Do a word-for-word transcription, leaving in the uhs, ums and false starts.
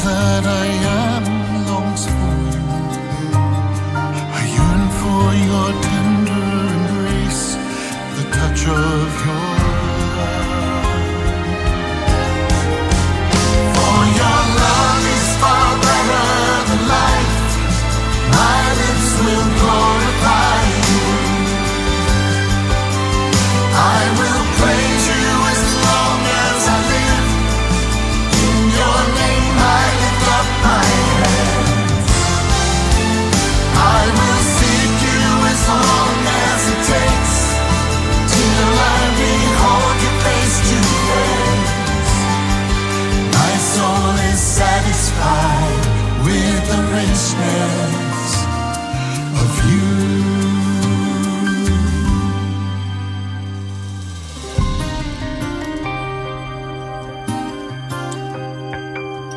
that I am longs for you. I yearn for your tender embrace, the touch of your love. For your love is far better than life. My lips will glorify you. I will praise you as long as I live. In your name I lift up my hands. I will seek you as long as it takes, till I behold you face to face. My soul is satisfied with the richness